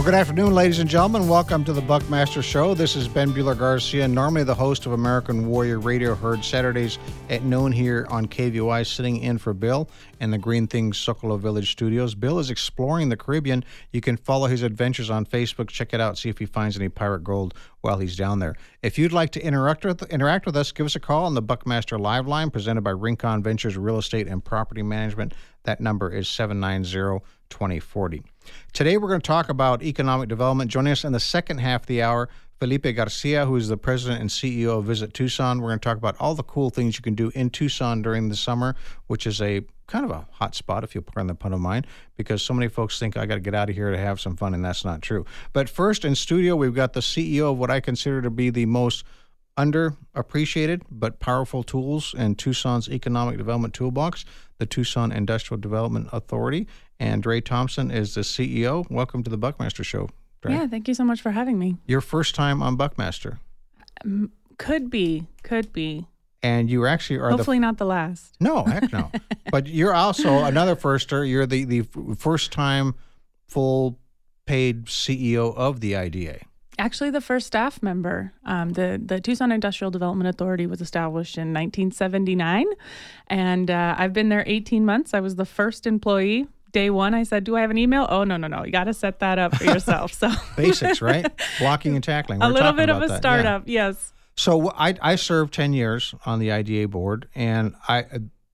Well, good afternoon, ladies and gentlemen. Welcome to the Buckmaster Show. This is Ben Buehler-Garcia, normally the host of American Warrior Radio, heard Saturdays at noon here on KVOI, sitting in for Bill in the Green Things Socolo Village studios. Bill is exploring the Caribbean. You can follow his adventures on Facebook. Check it out. See if he finds any pirate gold while he's down there. If you'd like to interact with us, give us a call on the Buckmaster Live Line presented by Rincon Ventures Real Estate and Property Management. That number is 790-2040. Today we're going to talk about economic development. Joining us in the second half of the hour, Felipe Garcia, who is the president and CEO of Visit Tucson. We're going to talk about all the cool things you can do in Tucson during the summer, which is a kind of a hot spot, if you'll pardon the pun of mine, because so many folks think I got to get out of here to have some fun, and that's not true. But first, in studio, we've got the CEO of what I consider to be the most underappreciated but powerful tools in Tucson's economic development toolbox, the Tucson Industrial Development Authority. And Dre Thompson is the CEO. Welcome to the Buckmaster Show, Dre. Yeah, thank you so much for having me. Your first time on Buckmaster. Could be. And you actually are hopefully not the last. No, heck no. But you're also another firster. You're the first time full paid CEO of the IDA. Actually, the first staff member. The Tucson Industrial Development Authority was established in 1979, and I've been there 18 months. I was the first employee. Day one, I said, do I have an email? Oh, no. You got to set that up for yourself. So basics, right? Blocking and tackling. A little bit of a startup, yeah. Yes. So I served 10 years on the IDA board, and I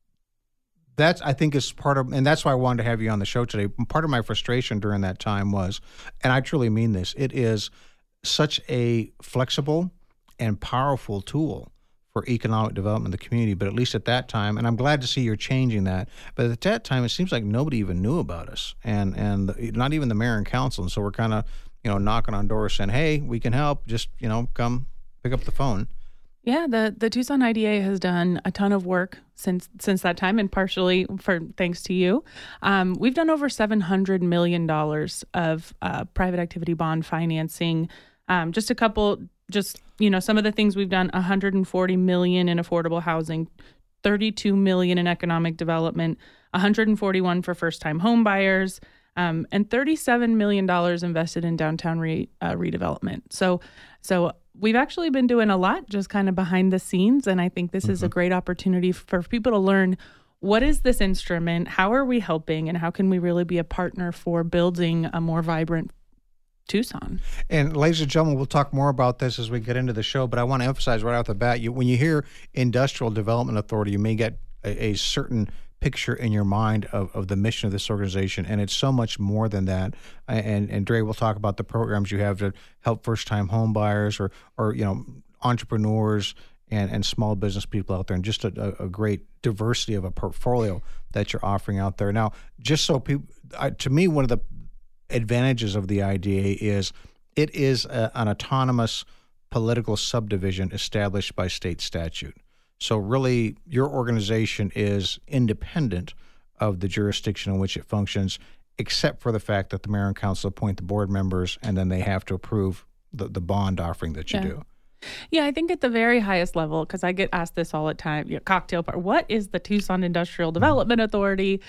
think is part of, and that's why I wanted to have you on the show today. Part of my frustration during that time was, and I truly mean this, it is such a flexible and powerful tool for economic development in the community, but at least at that time, and I'm glad to see you're changing that, but at that time, it seems like nobody even knew about us, and not even the mayor and council, and so we're kind of, knocking on doors saying, hey, we can help, just, come pick up the phone. Yeah, the Tucson IDA has done a ton of work since that time, and partially thanks to you. We've done over $700 million of private activity bond financing. Just a couple, some of the things we've done: $140 million in affordable housing, $32 million in economic development, $141 for first-time home buyers, and $37 million invested in downtown redevelopment. So we've actually been doing a lot just kind of behind the scenes, and I think this is a great opportunity for people to learn, what is this instrument, how are we helping, and how can we really be a partner for building a more vibrant Tucson. And ladies and gentlemen, we'll talk more about this as we get into the show, but I want to emphasize right off the bat, when you hear Industrial Development Authority, you may get a certain picture in your mind of the mission of this organization, and it's so much more than that. And Dre will talk about the programs you have to help first-time home buyers or entrepreneurs and small business people out there, and just a great diversity of a portfolio that you're offering out there. Now, just so people, to me, one of the advantages of the IDA is it is an autonomous political subdivision established by state statute. So really, your organization is independent of the jurisdiction in which it functions, except for the fact that the mayor and council appoint the board members, and then they have to approve the bond offering that you do. Yeah, I think at the very highest level, because I get asked this all the time, cocktail party, what is the Tucson Industrial Development Authority?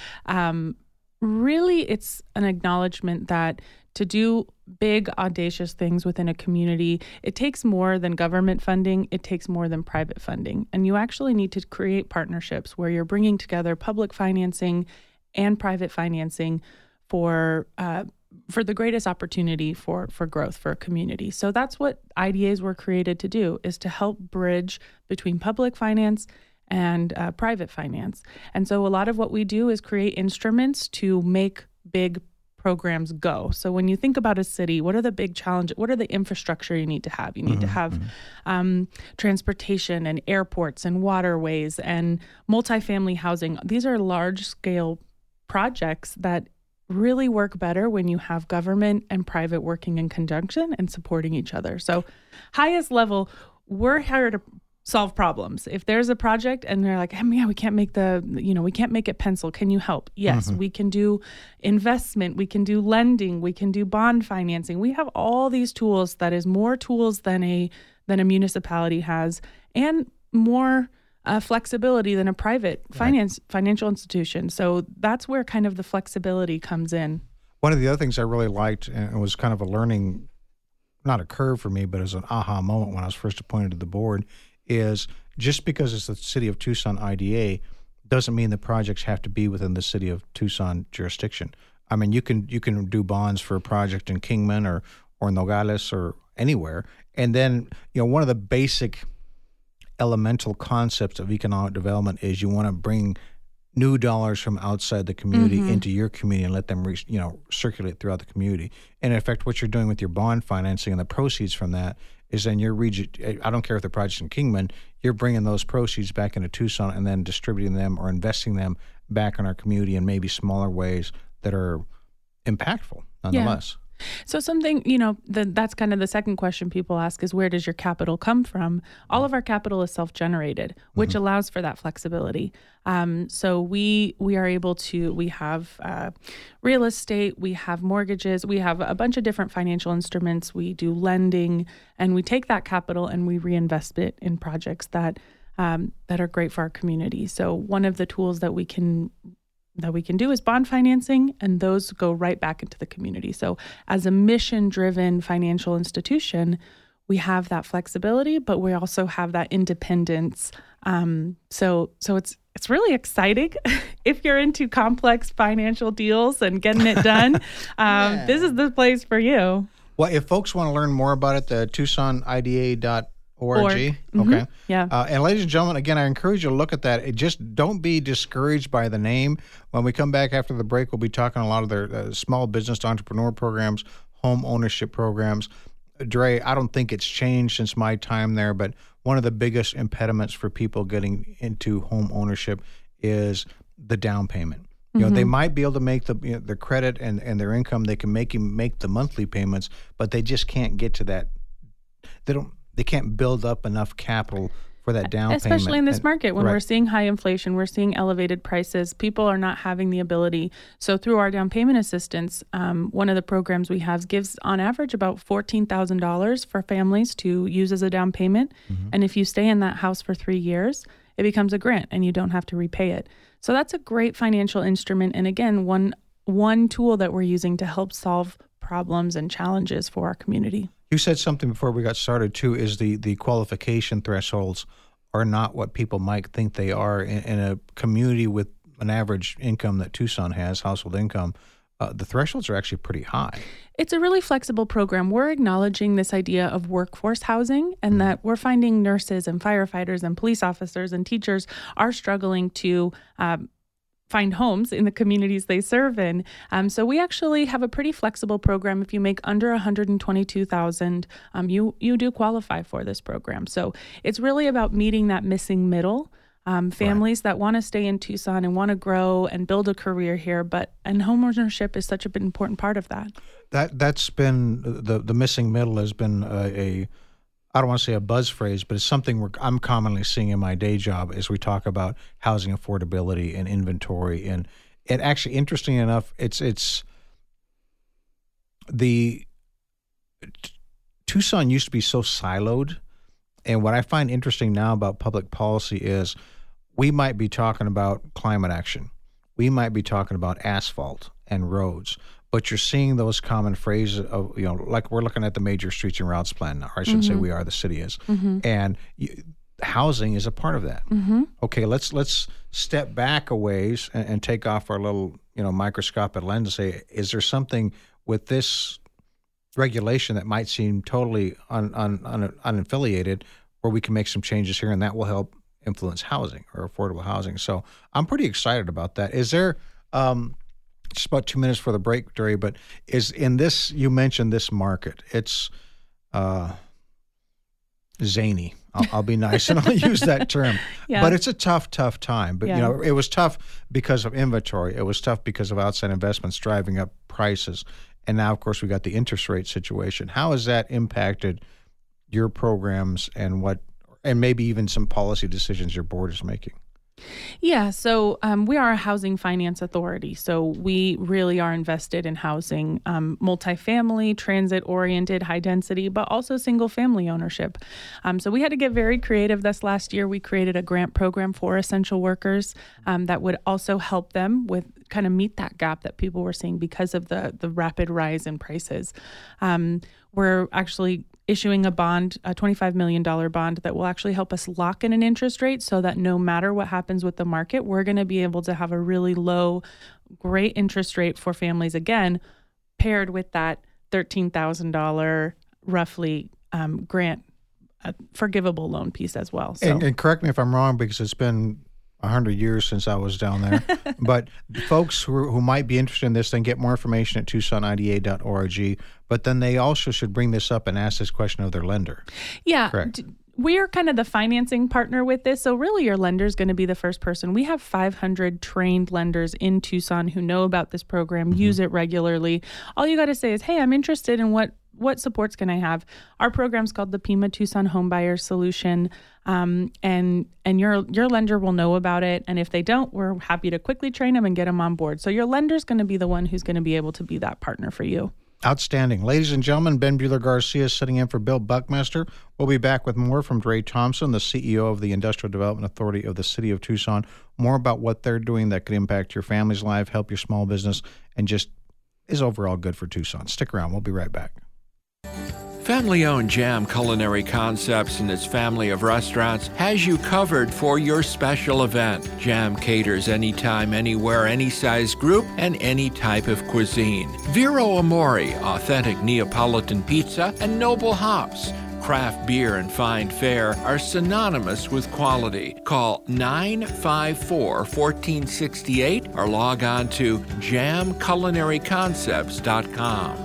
Really, it's an acknowledgement that to do big, audacious things within a community, it takes more than government funding. It takes more than private funding. And you actually need to create partnerships where you're bringing together public financing and private financing for the greatest opportunity for growth for a community. So that's what IDAs were created to do, is to help bridge between public finance and private finance. And so a lot of what we do is create instruments to make big programs go. So when you think about a city, what are the big challenges? What are the infrastructure you need to have? You need to have transportation and airports and waterways and multifamily housing. These are large scale projects that really work better when you have government and private working in conjunction and supporting each other. So highest level, we're here to solve problems. If there's a project and they're like, we can't make we can't make it pencil. Can you help? Yes, we can do investment. We can do lending. We can do bond financing. We have all these tools that is more tools than a municipality has, and more flexibility than a private financial institution. So that's where kind of the flexibility comes in. One of the other things I really liked, and it was kind of a learning, not a curve for me, but as an aha moment when I was first appointed to the board, is just because it's the City of Tucson IDA doesn't mean the projects have to be within the City of Tucson jurisdiction. I mean, you can do bonds for a project in Kingman or Nogales or anywhere, and then one of the basic elemental concepts of economic development is you want to bring new dollars from outside the community into your community and let them circulate throughout the community. And in effect, what you're doing with your bond financing and the proceeds from that is then your region. I don't care if the project's in Kingman, you're bringing those proceeds back into Tucson and then distributing them or investing them back in our community in maybe smaller ways that are impactful nonetheless. Yeah. So something, that's kind of the second question people ask is, where does your capital come from? All of our capital is self-generated, which allows for that flexibility. So we are able to, we have real estate, we have mortgages, we have a bunch of different financial instruments, we do lending, and we take that capital and we reinvest it in projects that are great for our community. So one of the tools that we can do is bond financing, and those go right back into the community. So as a mission-driven financial institution, we have that flexibility, but we also have that independence. So it's really exciting. If you're into complex financial deals and getting it done, this is the place for you. Well, if folks want to learn more about it, the TucsonIDA.org. Okay. Yeah. And ladies and gentlemen, again, I encourage you to look at that. Just don't be discouraged by the name. When we come back after the break, we'll be talking a lot of their small business entrepreneur programs, home ownership programs. Dre, I don't think it's changed since my time there, but one of the biggest impediments for people getting into home ownership is the down payment. They might be able to make the credit and their income. They can make the monthly payments, but they just can't get to that. They can't build up enough capital for that down payment. Especially in this market, when we're seeing high inflation, we're seeing elevated prices, people are not having the ability. So through our down payment assistance, one of the programs we have gives on average about $14,000 for families to use as a down payment. And if you stay in that house for 3 years, it becomes a grant and you don't have to repay it. So that's a great financial instrument. And again, one tool that we're using to help solve problems and challenges for our community. You said something before we got started, too, is the qualification thresholds are not what people might think they are. In a community with an average income that Tucson has, household income, the thresholds are actually pretty high. It's a really flexible program. We're acknowledging this idea of workforce housing and that we're finding nurses and firefighters and police officers and teachers are struggling to find homes in the communities they serve in. So we actually have a pretty flexible program. If you make under $122,000, you do qualify for this program. So it's really about meeting that missing middle. Families that want to stay in Tucson and want to grow and build a career here, and homeownership is such an important part of that. That's been the missing middle has been I don't want to say a buzz phrase, but it's something I'm commonly seeing in my day job as we talk about housing affordability and inventory. And actually, interestingly enough, it's Tucson used to be so siloed. And what I find interesting now about public policy is we might be talking about climate action. We might be talking about asphalt and roads. But you're seeing those common phrases of, like we're looking at the major streets and routes plan now, or I shouldn't say we are, the city is. And housing is a part of that. Okay, let's step back a ways and take off our little, microscopic lens and say, is there something with this regulation that might seem totally unaffiliated where we can make some changes here and that will help influence housing or affordable housing? So I'm pretty excited about that. Is there... just about 2 minutes for the break, Dre, but is in this, you mentioned this market. It's zany. I'll be nice and I'll use that term. Yeah. But it's a tough time. But, it was tough because of inventory. It was tough because of outside investments driving up prices. And now, of course, we got the interest rate situation. How has that impacted your programs and maybe even some policy decisions your board is making? Yeah, so we are a housing finance authority. So we really are invested in housing, multifamily, transit-oriented, high density, but also single-family ownership. So we had to get very creative this last year. We created a grant program for essential workers that would also help them with kind of meet that gap that people were seeing because of the rapid rise in prices. We're actually issuing a bond, a $25 million bond that will actually help us lock in an interest rate so that no matter what happens with the market, we're going to be able to have a really low, great interest rate for families, again, paired with that $13,000 roughly grant, forgivable loan piece as well. So. And correct me if I'm wrong, because it's been 100 years since I was down there. But folks who might be interested in this, then get more information at TucsonIDA.org. But then they also should bring this up and ask this question of their lender. Yeah. Correct. We are kind of the financing partner with this. So really your lender is going to be the first person. We have 500 trained lenders in Tucson who know about this program, use it regularly. All you got to say is, hey, I'm interested in what supports can I have? Our program's called the Pima Tucson Homebuyer Solution, and your lender will know about it. And if they don't, we're happy to quickly train them and get them on board. So your lender's going to be the one who's going to be able to be that partner for you. Outstanding. Ladies and gentlemen, Ben Buehler-Garcia sitting in for Bill Buckmaster. We'll be back with more from Dre Thompson, the CEO of the Industrial Development Authority of the City of Tucson, more about what they're doing that could impact your family's life, help your small business, and just is overall good for Tucson. Stick around. We'll be right back. Family-owned Jam Culinary Concepts and its family of restaurants has you covered for your special event. Jam caters anytime, anywhere, any size group, and any type of cuisine. Vero Amore, authentic Neapolitan pizza, and Noble Hops. Craft beer and fine fare are synonymous with quality. Call 954-1468 or log on to jamculinaryconcepts.com.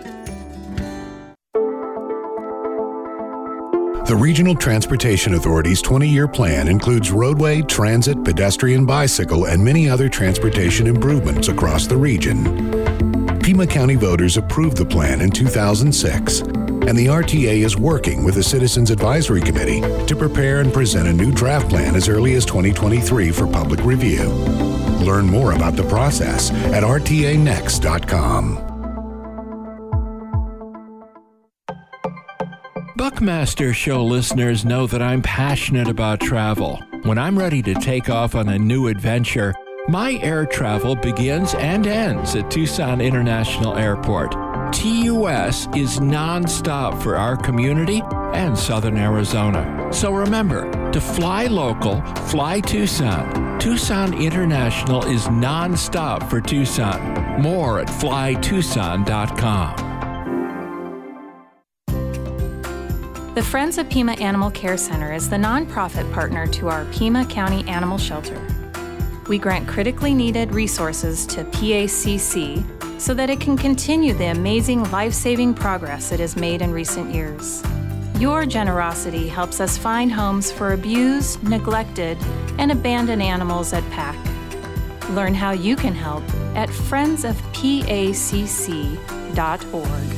The Regional Transportation Authority's 20-year plan includes roadway, transit, pedestrian, bicycle, and many other transportation improvements across the region. Pima County voters approved the plan in 2006, and the RTA is working with the Citizens Advisory Committee to prepare and present a new draft plan as early as 2023 for public review. Learn more about the process at rtanext.com. Buckmaster Show listeners know that I'm passionate about travel. When I'm ready to take off on a new adventure, my air travel begins and ends at Tucson International Airport. TUS is nonstop for our community and Southern Arizona. So remember, to fly local, fly Tucson. Tucson International is nonstop for Tucson. More at flytucson.com. The Friends of Pima Animal Care Center is the nonprofit partner to our Pima County Animal Shelter. We grant critically needed resources to PACC so that it can continue the amazing life-saving progress it has made in recent years. Your generosity helps us find homes for abused, neglected, and abandoned animals at PAC. Learn how you can help at friendsofpacc.org.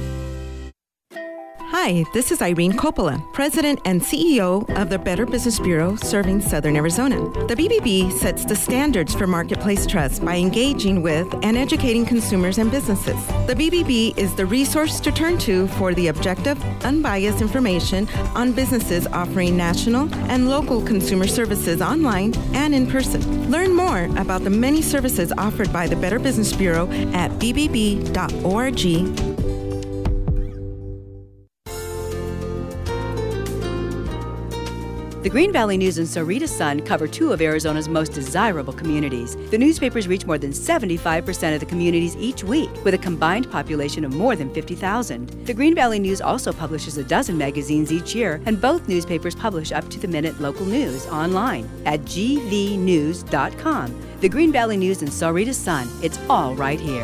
Hi, this is Irene Coppola, President and CEO of the Better Business Bureau serving Southern Arizona. The BBB sets the standards for marketplace trust by engaging with and educating consumers and businesses. The BBB is the resource to turn to for the objective, unbiased information on businesses offering national and local consumer services online and in person. Learn more about the many services offered by the Better Business Bureau at bbb.org. The Green Valley News and Sahuarita Sun cover two of Arizona's most desirable communities. The newspapers reach more than 75% of the communities each week, with a combined population of more than 50,000. The Green Valley News also publishes a dozen magazines each year, and both newspapers publish up-to-the-minute local news online at gvnews.com. The Green Valley News and Sahuarita Sun, it's all right here.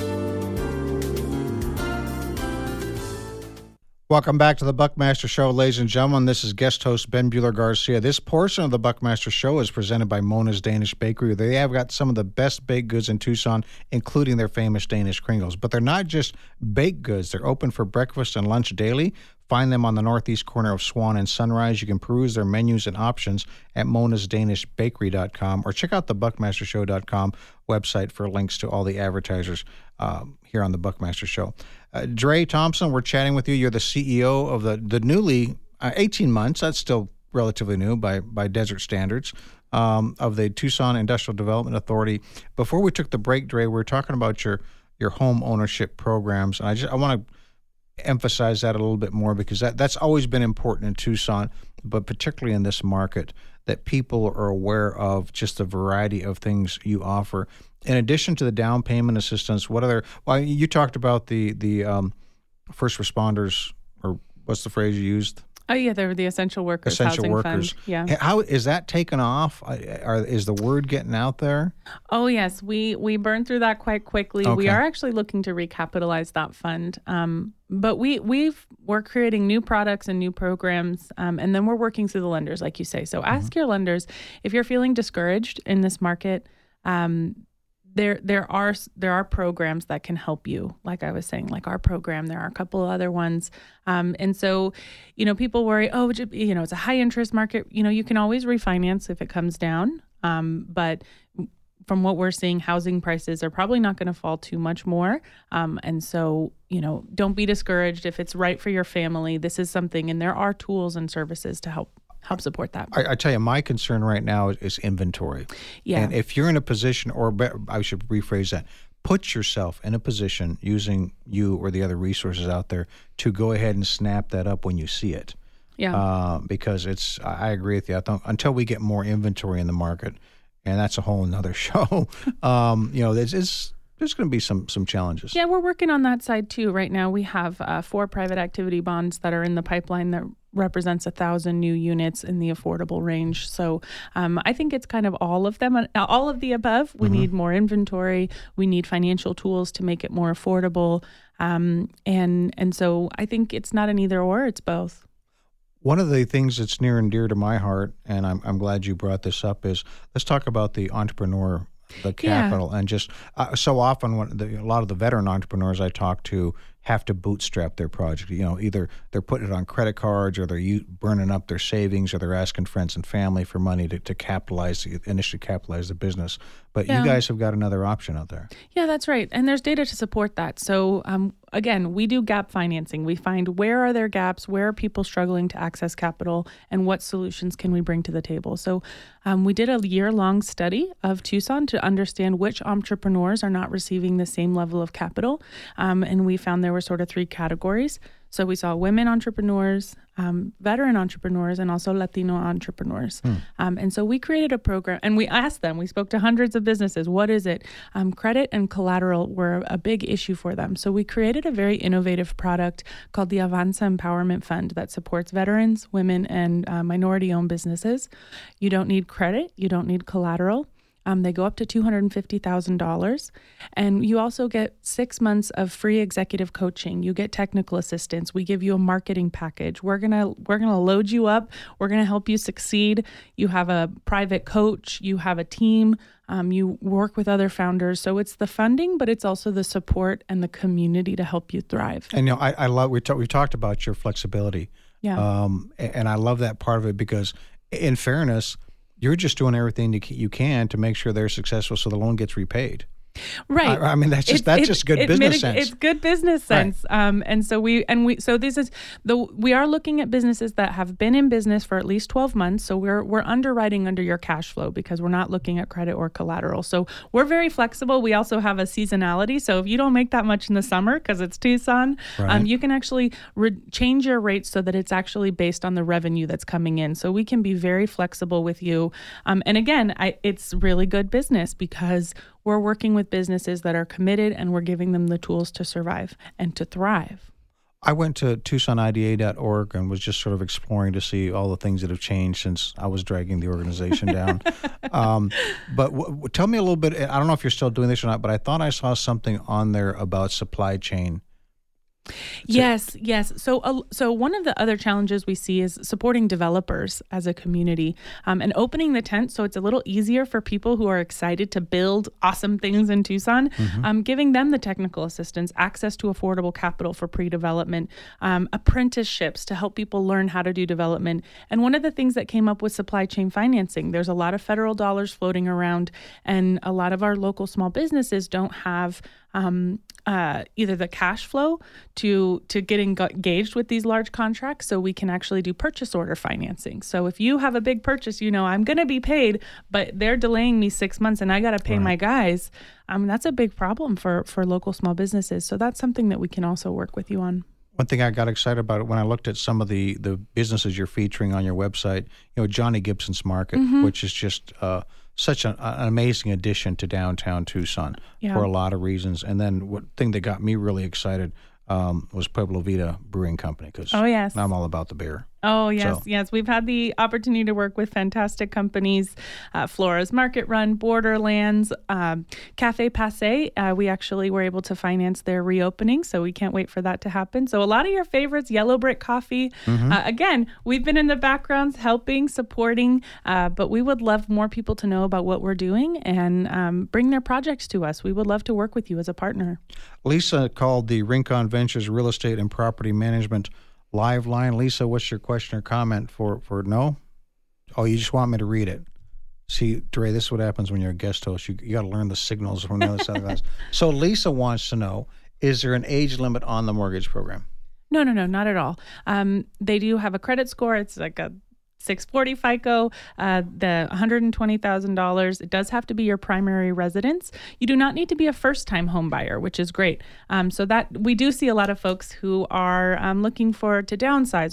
Welcome back to the Buckmaster Show, ladies and gentlemen. This is guest host Ben Buehler-Garcia. This portion of the Buckmaster Show is presented by Mona's Danish Bakery. They have got some of the best baked goods in Tucson, including their famous Danish Kringles. But they're not just baked goods. They're open for breakfast and lunch daily. Find them on the northeast corner of Swan and Sunrise. You can peruse their menus and options at monasdanishbakery.com or check out the buckmastershow.com website for links to all the advertisers here on the Buckmaster Show. Dre Thompson, we're chatting with you. You're the CEO of the newly 18 months. That's still relatively new by desert standards, of the Tucson Industrial Development Authority. Before we took the break, Dre, we were talking about your home ownership programs. And I want to emphasize that a little bit more, because that's always been important in Tucson, but particularly in this market, that people are aware of just the variety of things you offer. In addition to the down payment assistance, you talked about the first responders, or what's the phrase you used? Oh, yeah, they're the essential workers housing fund. Yeah. How is that taken off? Is the word getting out there? Oh, yes. We burned through that quite quickly. Okay. We are actually looking to recapitalize that fund. But we're creating new products and new programs, and then we're working through the lenders, like you say. So ask your lenders if you're feeling discouraged in this market. There are programs that can help you. Like I was saying, like our program, there are a couple of other ones. And so, people worry, it's a high interest market. You can always refinance if it comes down. But from what we're seeing, housing prices are probably not going to fall too much more. And so, don't be discouraged if it's right for your family. This is something, and there are tools and services to help support that. I tell you, my concern right now is inventory. Yeah. And if you're in a position, or I should rephrase that, put yourself in a position using you or the other resources out there to go ahead and snap that up when you see it. Yeah. Because I agree with you. I think until we get more inventory in the market, and that's a whole nother show, there's going to be some challenges. Yeah, we're working on that side too. Right now we have 4 private activity bonds that are in the pipeline that represents 1,000 new units in the affordable range. So I think it's kind of all of them, all of the above. We need more inventory. We need financial tools to make it more affordable. And so I think it's not an either or, it's both. One of the things that's near and dear to my heart, and I'm glad you brought this up, is let's talk about the entrepreneur, the capital, and just so often a lot of the veteran entrepreneurs I talk to have to bootstrap their project. Either they're putting it on credit cards, or they're burning up their savings, or they're asking friends and family for money to initially capitalize the business. But you guys have got another option out there. Yeah, that's right. And there's data to support that. So again, we do gap financing. We find where are there gaps, where are people struggling to access capital, and what solutions can we bring to the table. So we did a year-long study of Tucson to understand which entrepreneurs are not receiving the same level of capital. And we found there were sort of 3 categories. So we saw women entrepreneurs, veteran entrepreneurs, and also Latino entrepreneurs. And so we created a program, and we asked them, we spoke to hundreds of businesses, what is it? Credit and collateral were a big issue for them. So we created a very innovative product called the Avanza Empowerment Fund that supports veterans, women, and minority-owned businesses. You don't need credit. You don't need collateral. They go up to $250,000, and you also get 6 months of free executive coaching. You get technical assistance. We give you a marketing package. We're gonna load you up. We're gonna help you succeed. You have a private coach. You have a team. You work with other founders. So it's the funding, but it's also the support and the community to help you thrive. And I love we've talked about your flexibility. Yeah. And I love that part of it, because in fairness, you're just doing everything you can to make sure they're successful so the loan gets repaid. Right. I mean, that's just good business sense. It's good business sense. Right. And so we are looking at businesses that have been in business for at least 12 months. So we're underwriting under your cash flow, because we're not looking at credit or collateral. So we're very flexible. We also have a seasonality. So if you don't make that much in the summer because it's Tucson, you can actually change your rates so that it's actually based on the revenue that's coming in. So we can be very flexible with you. And again, it's really good business, because we're working with businesses that are committed, and we're giving them the tools to survive and to thrive. I went to TucsonIDA.org and was just sort of exploring to see all the things that have changed since I was dragging the organization down. But tell me a little bit, I don't know if you're still doing this or not, but I thought I saw something on there about supply chain. Yes. So one of the other challenges we see is supporting developers as a community, and opening the tent so it's a little easier for people who are excited to build awesome things in Tucson, giving them the technical assistance, access to affordable capital for pre-development, apprenticeships to help people learn how to do development. And one of the things that came up with supply chain financing, there's a lot of federal dollars floating around, and a lot of our local small businesses don't have either the cash flow to get engaged with these large contracts, so we can actually do purchase order financing. So if you have a big purchase, I'm going to be paid, but they're delaying me 6 months and I got to pay my guys. That's a big problem for local small businesses. So that's something that we can also work with you on. One thing I got excited about when I looked at some of the businesses you're featuring on your website, Johnny Gibson's Market, which is just such an amazing addition to downtown Tucson for a lot of reasons. And then one thing that got me really excited was Pueblo Vida Brewing Company, because I'm all about the beer. Oh, yes, yes. We've had the opportunity to work with fantastic companies, Flora's Market Run, Borderlands, Cafe Passe. We actually were able to finance their reopening, so we can't wait for that to happen. So a lot of your favorites, Yellow Brick Coffee. Again, we've been in the backgrounds helping, supporting, but we would love more people to know about what we're doing and bring their projects to us. We would love to work with you as a partner. Lisa called the Rincon Ventures Real Estate and Property Management live line. Lisa, what's your question or comment for no? Oh, you just want me to read it. See, Dre, this is what happens when you're a guest host. You got to learn the signals from the other side of the house. So Lisa wants to know, is there an age limit on the mortgage program? No, not at all. They do have a credit score. It's like a 640 FICO, the $120,000. It does have to be your primary residence. You do not need to be a first-time home buyer, which is great. So that we do see a lot of folks who are looking to downsize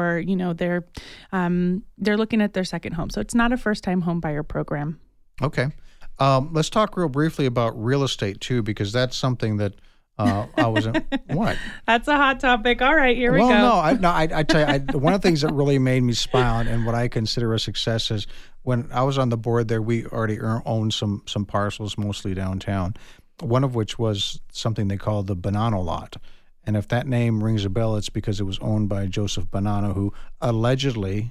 or they're looking at their second home. So it's not a first-time home buyer program. Okay. Let's talk real briefly about real estate too, because that's something that I wasn't. What? That's a hot topic. All right, here we go. I tell you, one of the things that really made me smile and what I consider a success is when I was on the board there, we already owned some parcels, mostly downtown. One of which was something they called the Bonanno Lot, and if that name rings a bell, it's because it was owned by Joseph Bonanno, who allegedly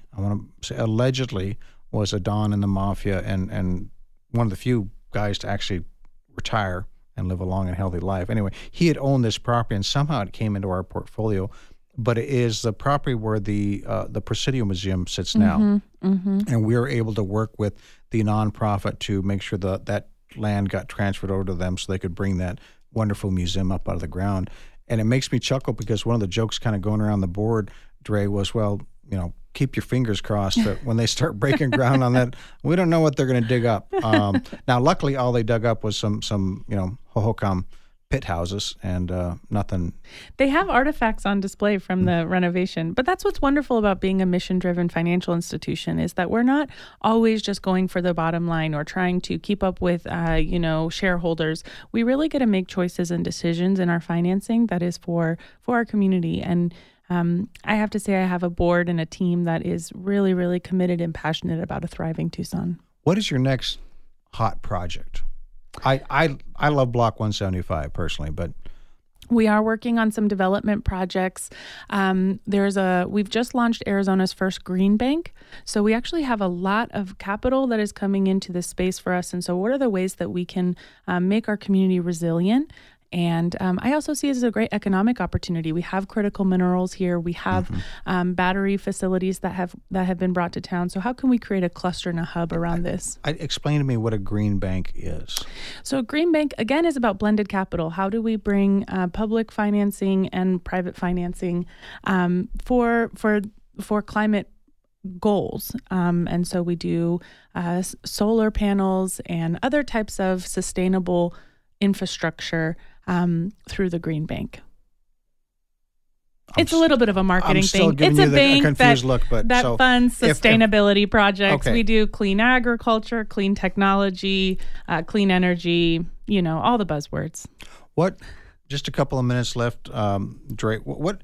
was a don in the mafia and one of the few guys to actually retire and live a long and healthy life. Anyway, he had owned this property, and somehow it came into our portfolio. But it is the property where the Presidio Museum sits now, and we were able to work with the nonprofit to make sure that land got transferred over to them so they could bring that wonderful museum up out of the ground. And it makes me chuckle because one of the jokes kind of going around the board, Dre, was, keep your fingers crossed that when they start breaking ground on that, we don't know what they're going to dig up. Now, luckily, all they dug up was some Hohokam pit houses and nothing. They have artifacts on display from the renovation, but that's what's wonderful about being a mission-driven financial institution is that we're not always just going for the bottom line or trying to keep up with, shareholders. We really get to make choices and decisions in our financing that is for our community. And I have to say I have a board and a team that is really, really committed and passionate about a thriving Tucson. What is your next hot project? I love Block 175 personally, but we are working on some development projects. We've just launched Arizona's first green bank. So we actually have a lot of capital that is coming into this space for us. And so what are the ways that we can make our community resilient? And I also see it as a great economic opportunity. We have critical minerals here. We have battery facilities that have been brought to town. So how can we create a cluster and a hub around this? Explain to me what a green bank is. So a green bank, again, is about blended capital. How do we bring public financing and private financing for climate goals? And so we do solar panels and other types of sustainable infrastructure through the Green Bank. It's a little bit of a marketing thing. It's a bank that funds sustainability projects. Okay. We do clean agriculture, clean technology, clean energy, all the buzzwords. What, just a couple of minutes left, Dre, what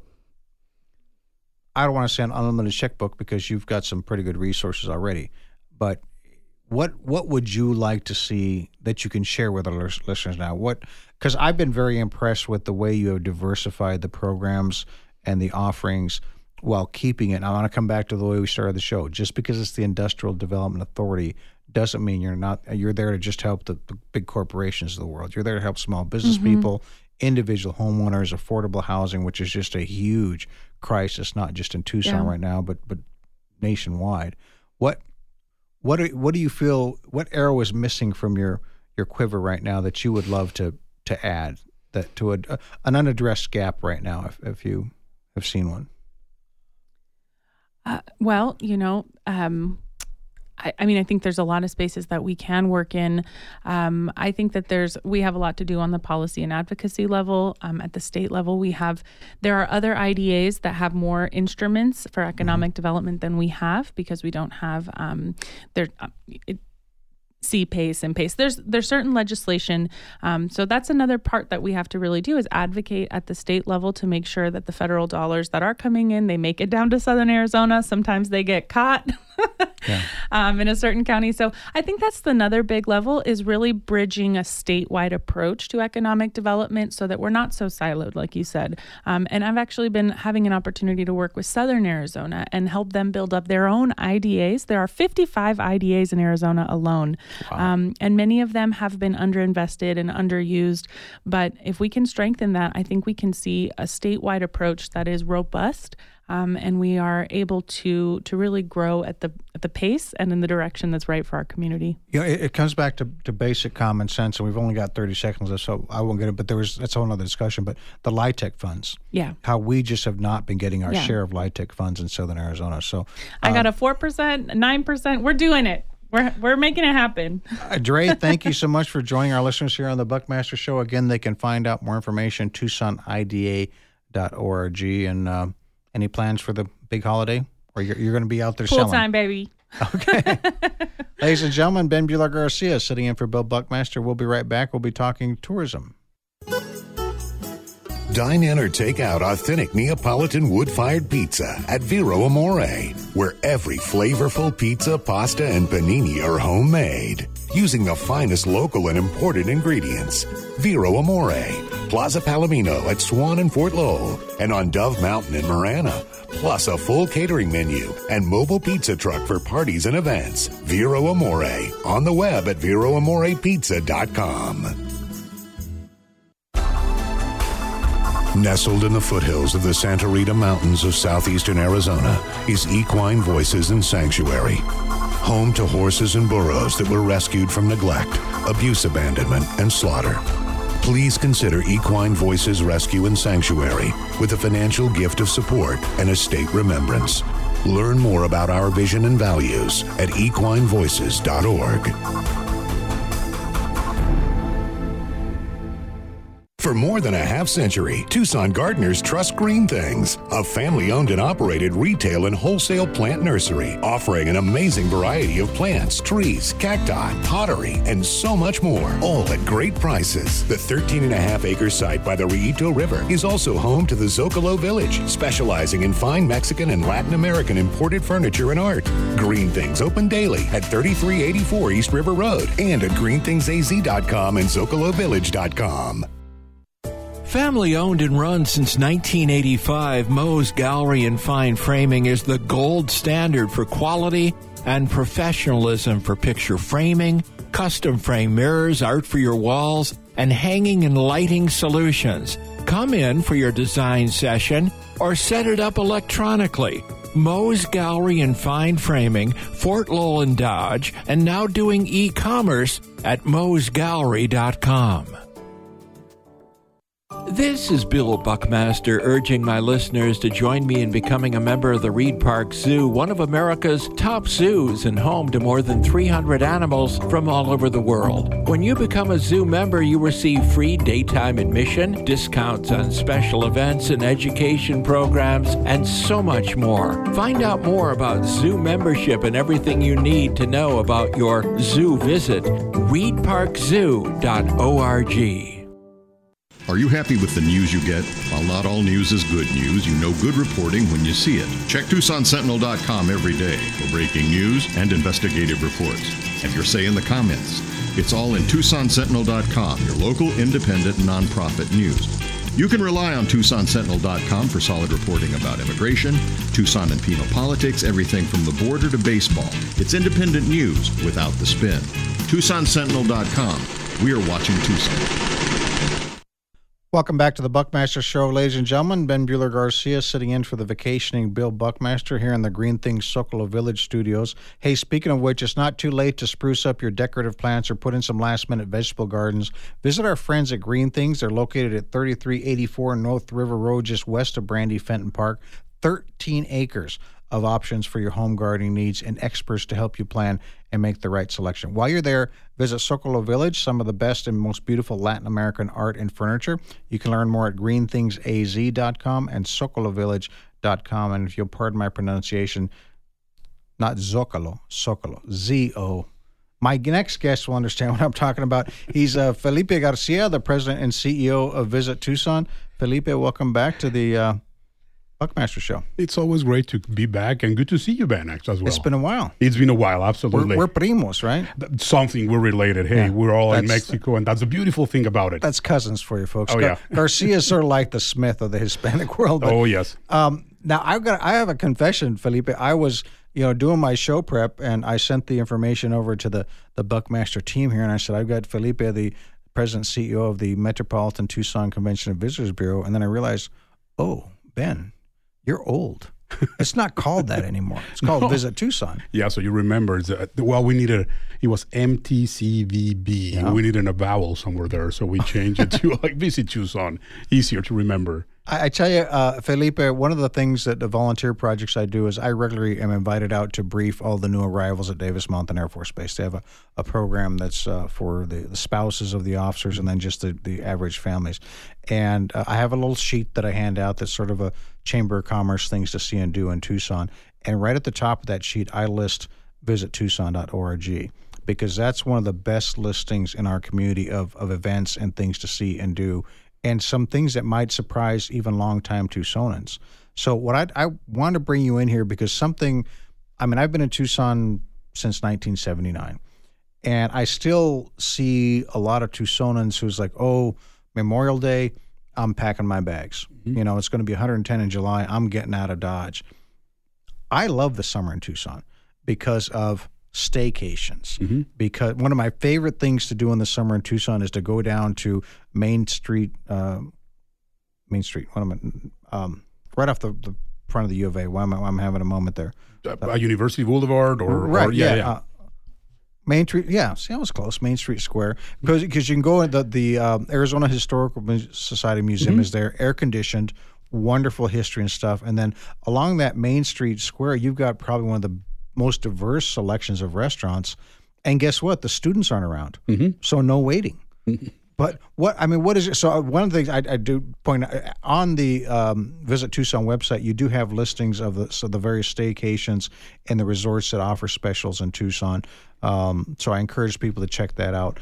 I don't want to say an unlimited checkbook because you've got some pretty good resources already, but what would you like to see that you can share with our listeners now? Because I've been very impressed with the way you have diversified the programs and the offerings while keeping it. And I want to come back to the way we started the show. Just because it's the Industrial Development Authority doesn't mean you're there to just help the big corporations of the world. You're there to help small business people, individual homeowners, affordable housing, which is just a huge crisis, not just in Tucson right now, but nationwide. What do you feel? What arrow is missing from your quiver right now that you would love to to add that to an unaddressed gap right now, if you have seen one? Well, I think there's a lot of spaces that we can work in. I think that we have a lot to do on the policy and advocacy level. At the state level, there are other IDAs that have more instruments for economic development than we have, because we don't have CPACE and PACE. There's certain legislation. So that's another part that we have to really do, is advocate at the state level to make sure that the federal dollars that are coming in, they make it down to Southern Arizona. Sometimes they get caught in a certain county. So I think that's another big level, is really bridging a statewide approach to economic development so that we're not so siloed, like you said. And I've actually been having an opportunity to work with Southern Arizona and help them build up their own IDAs. There are 55 IDAs in Arizona alone. Wow. And many of them have been underinvested and underused. But if we can strengthen that, I think we can see a statewide approach that is robust, and we are able to really grow at the pace and in the direction that's right for our community. It comes back to basic common sense, and we've only got 30 seconds left, so I won't get it. But that's a whole other discussion. But the LIHTC funds, how we just have not been getting our share of LIHTC funds in Southern Arizona. So I got a 4%, 9%. We're doing it. We're making it happen. Dre, thank you so much for joining our listeners here on the Buckmaster Show. Again, they can find out more information, TucsonIDA.org. And any plans for the big holiday? Or you're going to be out there Pool selling? Time, baby. Okay. Ladies and gentlemen, Ben Buehler-Garcia sitting in for Bill Buckmaster. We'll be right back. We'll be talking tourism. Dine in or take out authentic Neapolitan wood-fired pizza at Vero Amore, where every flavorful pizza, pasta, and panini are homemade, using the finest local and imported ingredients. Vero Amore, Plaza Palomino at Swan and Fort Lowell, and on Dove Mountain in Marana, plus a full catering menu and mobile pizza truck for parties and events. Vero Amore, on the web at VeroAmorePizza.com. Nestled in the foothills of the Santa Rita Mountains of southeastern Arizona is Equine Voices and Sanctuary, home to horses and burros that were rescued from neglect, abuse, abandonment, and slaughter. Please consider Equine Voices Rescue and Sanctuary with a financial gift of support and estate remembrance. Learn more about our vision and values at equinevoices.org. For more than a half century, Tucson gardeners trust Green Things, a family-owned and operated retail and wholesale plant nursery, offering an amazing variety of plants, trees, cacti, pottery, and so much more, all at great prices. The 13.5-acre site by the Rillito River is also home to the Zocalo Village, specializing in fine Mexican and Latin American imported furniture and art. Green Things open daily at 3384 East River Road and at greenthingsaz.com and zocalovillage.com. Family owned and run since 1985, Moe's Gallery and Fine Framing is the gold standard for quality and professionalism for picture framing, custom frame mirrors, art for your walls, and hanging and lighting solutions. Come in for your design session or set it up electronically. Moe's Gallery and Fine Framing, Fort Lowell and Dodge, and now doing e-commerce at moesgallery.com. This is Bill Buckmaster urging my listeners to join me in becoming a member of the Reed Park Zoo, one of America's top zoos and home to more than 300 animals from all over the world. When you become a zoo member, you receive free daytime admission, discounts on special events and education programs, and so much more. Find out more about zoo membership and everything you need to know about your zoo visit. reedparkzoo.org. Are you happy with the news you get? While not all news is good news, you know good reporting when you see it. Check TucsonSentinel.com every day for breaking news and investigative reports. Have your say in the comments. It's all in TucsonSentinel.com, your local independent nonprofit news. You can rely on TucsonSentinel.com for solid reporting about immigration, Tucson and Pima politics, everything from the border to baseball. It's independent news without the spin. TucsonSentinel.com. We are watching Tucson. Welcome back to the Buckmaster Show, ladies and gentlemen. Ben Bueller Garcia sitting in for the vacationing Bill Buckmaster here in the Green Things Socolo Village studios. Hey, speaking of which, it's not too late to spruce up your decorative plants or put in some last-minute vegetable gardens. Visit our friends at Green Things. They're located at 3384 North River Road, just west of Brandy Fenton Park. 13 acres of options for your home gardening needs and experts to help you plan and make the right selection. While you're there, visit Socolo Village, some of the best and most beautiful Latin American art and furniture. You can learn more at greenthingsaz.com and socolovillage.com. And if you'll pardon my pronunciation, not Zocalo, Socolo, Z-O. My next guest will understand what I'm talking about. He's Felipe Garcia, the president and CEO of Visit Tucson. Felipe, welcome back to the Buckmaster Show. It's always great to be back and good to see you, Ben, as well. It's been a while. It's been a while, absolutely. We're primos, right? Something we're related. Hey, we're all in Mexico, and that's a beautiful thing about it. That's cousins for you folks. Oh, yeah. Garcia is sort of like the Smith of the Hispanic world. But, oh, yes. Now, I have a confession, Felipe. I was doing my show prep, and I sent the information over to the Buckmaster team here, and I said, I've got Felipe, the president and CEO of the Metropolitan Tucson Convention and Visitors Bureau, and then I realized, oh, Ben, you're old. It's not called that anymore. It's called Visit Tucson. Yeah, so you remember, it was MTCVB. Yeah. We needed a vowel somewhere there, so we changed it to Visit Tucson. Easier to remember. I tell you, Felipe, one of the things that the volunteer projects I do is I regularly am invited out to brief all the new arrivals at Davis Mountain Air Force Base. They have a program that's for the spouses of the officers and then just the average families. And I have a little sheet that I hand out that's sort of a Chamber of Commerce things to see and do in Tucson. And right at the top of that sheet, I list visittucson.org because that's one of the best listings in our community of events and things to see and do, and some things that might surprise even longtime Tucsonans. So what I want to bring you in here because I've been in Tucson since 1979, and I still see a lot of Tucsonans who's like, oh, Memorial Day, I'm packing my bags. Mm-hmm. It's going to be 110 in July. I'm getting out of Dodge. I love the summer in Tucson because of staycations. Mm-hmm. Because one of my favorite things to do in the summer in Tucson is to go down to Main Street. Right off the front of the U of A. I'm having a moment there. University Boulevard right? Main Street, yeah. See, I was close. Main Street Square, because you can go. The Arizona Historical Society Museum is there, air conditioned, wonderful history and stuff. And then along that Main Street Square, you've got probably one of the most diverse selections of restaurants. And guess what? The students aren't around, so no waiting. Mm-hmm. But what is it? So one of the things I do point out, on the Visit Tucson website, you do have listings of the various staycations and the resorts that offer specials in Tucson. So I encourage people to check that out.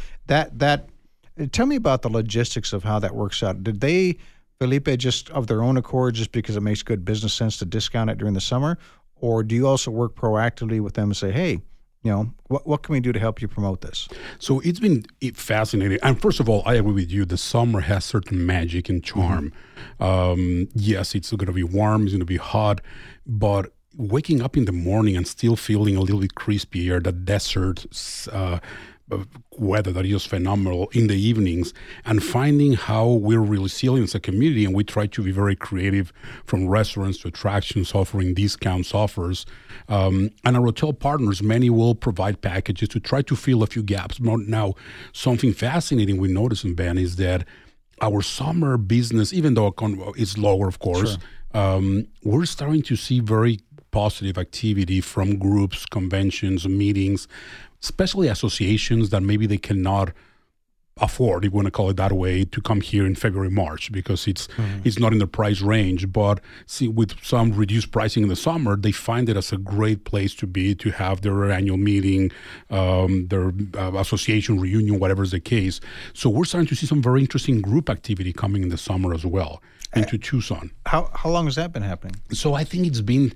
Tell me about the logistics of how that works out. Did they, Felipe, just of their own accord, just because it makes good business sense to discount it during the summer? Or do you also work proactively with them and say, hey, what can we do to help you promote this? So it's been fascinating. And first of all, I agree with you. The summer has certain magic and charm. Mm-hmm. Yes, it's going to be warm, it's going to be hot, but waking up in the morning and still feeling a little bit crispy air, the desert weather that is phenomenal in the evenings, and finding how we're resilient as a community, and we try to be very creative, from restaurants to attractions, offering discounts, offers. And our hotel partners, many will provide packages to try to fill a few gaps. Now, something fascinating we noticed in Ben is that our summer business, even though it's lower, of course, we're starting to see very positive activity from groups, conventions, meetings, especially associations that maybe they cannot afford, if you want to call it that way, to come here in February, March, because it's not in their price range. But see, with some reduced pricing in the summer, they find it as a great place to be, to have their annual meeting, their association reunion, whatever is the case. So we're starting to see some very interesting group activity coming in the summer as well into Tucson. How long has that been happening? So I think it's been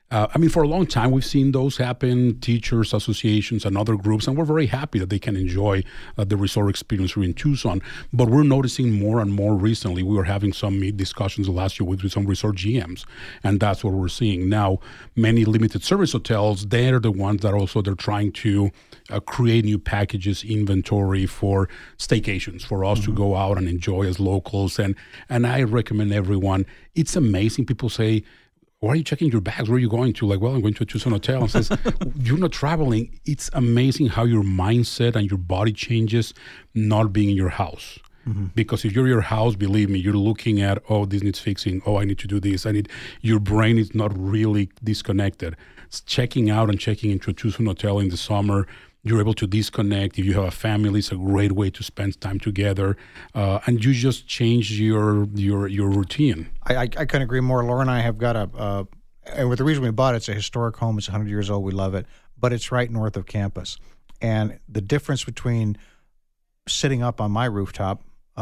For a long time, we've seen those happen, teachers, associations, and other groups, and we're very happy that they can enjoy the resort experience here in Tucson. But we're noticing more and more recently, we were having some discussions the last year with some resort GMs, and that's what we're seeing. Now, many limited service hotels, they're the ones that also they're trying to create new packages, inventory for staycations, for us to go out and enjoy as locals. And I recommend everyone, it's amazing. People say, why are you checking your bags? Where are you going to? Like, well, I'm going to a Tucson hotel. And says, you're not traveling. It's amazing how your mindset and your body changes not being in your house. Because if you're in your house, believe me, you're looking at, oh, this needs fixing. Oh, I need to do this. Your brain is not really disconnected. It's checking out and checking into a Tucson hotel in the summer, you're able to disconnect. If you have a family, it's a great way to spend time together, and you just change your routine. I couldn't agree more. Laura and I have got and with the reason we bought it, it's a historic home. It's 100 years old. We love it, but it's right north of campus. And the difference between sitting up on my rooftop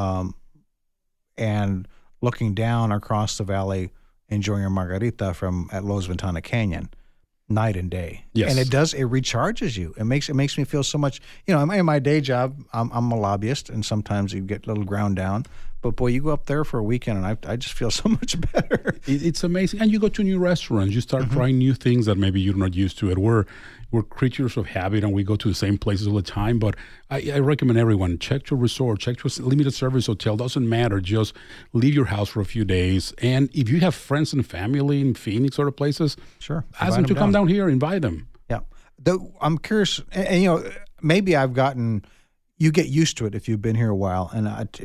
and looking down across the valley, enjoying a margarita at Los Ventana Canyon, night and day. Yes. And it recharges you. It makes me feel so much, in my day job, I'm a lobbyist, and sometimes you get a little ground down, but boy, you go up there for a weekend and I just feel so much better. It's amazing. And you go to new restaurants, you start trying new things that maybe you're not used to it. We're creatures of habit, and we go to the same places all the time. But I recommend everyone, check your resort, check your limited service hotel. Doesn't matter. Just leave your house for a few days. And if you have friends and family in Phoenix or other places, sure, ask them to come down here, invite them. Yeah. I'm curious, and maybe you get used to it if you've been here a while. And,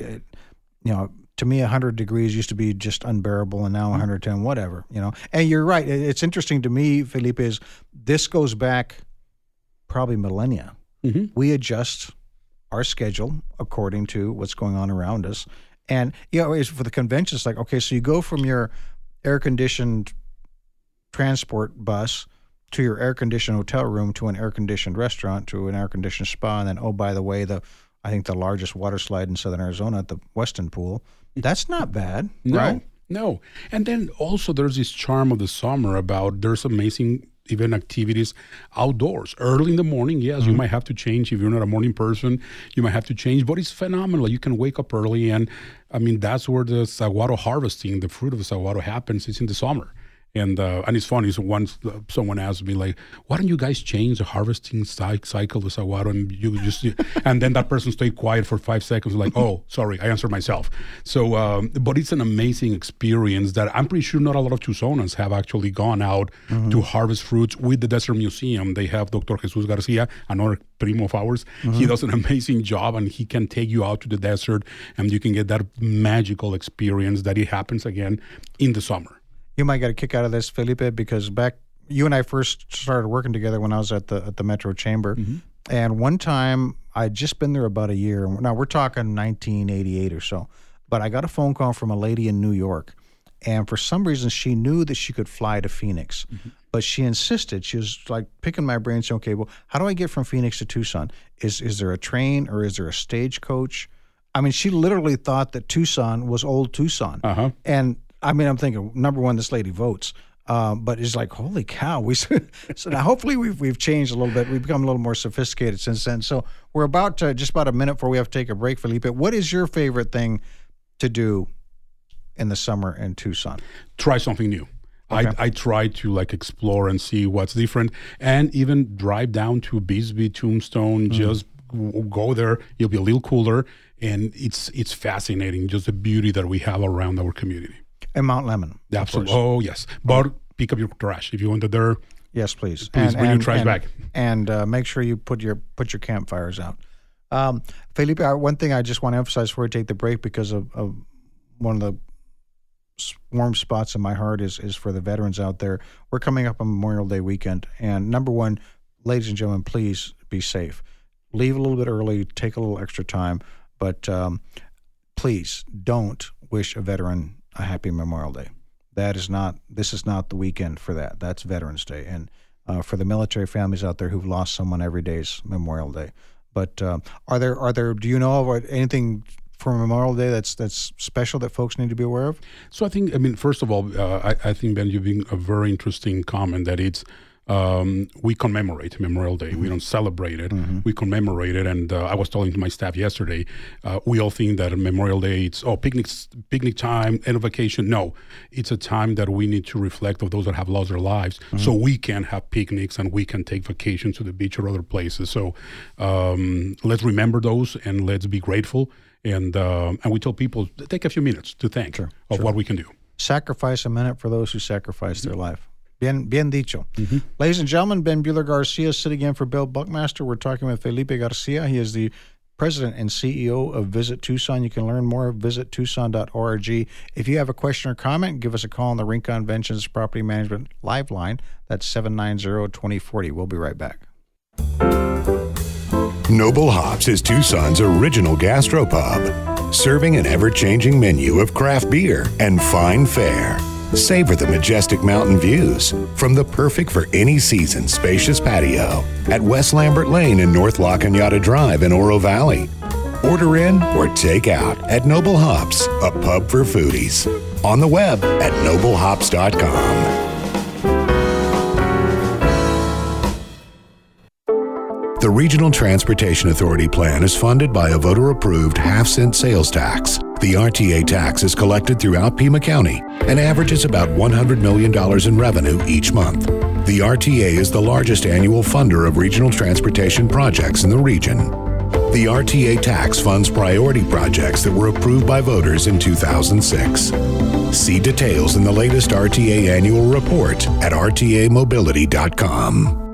to me, 100 degrees used to be just unbearable, and now 110, whatever, And you're right. It's interesting to me, Felipe, is this goes back probably millennia. We adjust our schedule according to what's going on around us. And, for the convention, it's like, okay, so you go from your air-conditioned transport bus to your air-conditioned hotel room to an air-conditioned restaurant to an air-conditioned spa, and then, oh, by the way, I think the largest water slide in southern Arizona at the Weston Pool. That's not bad, right? No. And then also there's this charm of the summer about there's amazing event activities outdoors. Early in the morning, yes, you might have to change. If you're not a morning person, you might have to change, but it's phenomenal. You can wake up early, and that's where the saguaro harvesting, the fruit of the saguaro happens. It's in the summer. And it's funny. So once someone asked me, like, why don't you guys change the harvesting cycle of saguaro? And and then that person stayed quiet for 5 seconds, like, oh, sorry, I answered myself. So, but it's an amazing experience that I'm pretty sure not a lot of Tucsonans have actually gone out to harvest fruits with the Desert Museum. They have Dr. Jesus Garcia, another primo of ours. He does an amazing job, and he can take you out to the desert, and you can get that magical experience that it happens again in the summer. You might get a kick out of this, Felipe, because you and I first started working together when I was at the Metro Chamber. And one time, I'd just been there about a year. Now, we're talking 1988 or so. But I got a phone call from a lady in New York. And for some reason, she knew that she could fly to Phoenix. But she insisted. She was like picking my brain, saying, okay, well, how do I get from Phoenix to Tucson? Is there a train or is there a stagecoach? She literally thought that Tucson was old Tucson. And I'm thinking, number one, this lady votes, but it's like, holy cow. So now hopefully we've changed a little bit. We've become a little more sophisticated since then. So we're just about a minute before we have to take a break, Felipe. What is your favorite thing to do in the summer in Tucson? Try something new. Okay. I try to explore and see what's different, and even drive down to Bisbee, Tombstone, just go there. It'll be a little cooler, and it's fascinating, just the beauty that we have around our community. And Mount Lemmon. Absolutely. Oh, yes. But pick up your trash. If you want it there, yes, please. Please bring your trash back. And make sure you put your campfires out. Felipe, one thing I just want to emphasize before we take the break, because of one of the warm spots in my heart is for the veterans out there. We're coming up on Memorial Day weekend. And number one, ladies and gentlemen, please be safe. Leave a little bit early. Take a little extra time. But please don't wish a veteran a happy Memorial Day. This is not the weekend for that. That's Veterans Day. And for the military families out there who've lost someone, every day is Memorial Day. But do you know of anything for Memorial Day that's special that folks need to be aware of? So I think, first of all, I think, Ben, you've been a very interesting comment that it's we commemorate Memorial Day. We don't celebrate it. We commemorate it. And I was telling to my staff yesterday, we all think that Memorial Day, it's picnic time, end of vacation. No, it's a time that we need to reflect of those that have lost their lives, so we can have picnics and we can take vacations to the beach or other places. So let's remember those and let's be grateful. And we tell people, take a few minutes to think of what we can do. Sacrifice a minute for those who sacrifice their life. Bien dicho. Ladies and gentlemen, Ben Buehler Garcia sitting in for Bill Buckmaster. We're talking with Felipe Garcia. He is the president and CEO of Visit Tucson. You can learn more at visittucson.org. If you have a question or comment, give us a call on the Rincon Conventions Property Management Live Line. That's 790-2040. We'll be right back. Noble Hops is Tucson's original gastropub, serving an ever-changing menu of craft beer and fine fare. Savor the majestic mountain views from the perfect for any season spacious patio at West Lambert Lane and North La Cañada Drive in Oro Valley. Order in or take out at Noble Hops, a pub for foodies. On the web at noblehops.com. The Regional Transportation Authority plan is funded by a voter-approved half-cent sales tax. The RTA tax is collected throughout Pima County and averages about $100 million in revenue each month. The RTA is the largest annual funder of regional transportation projects in the region. The RTA tax funds priority projects that were approved by voters in 2006. See details in the latest RTA annual report at rtamobility.com.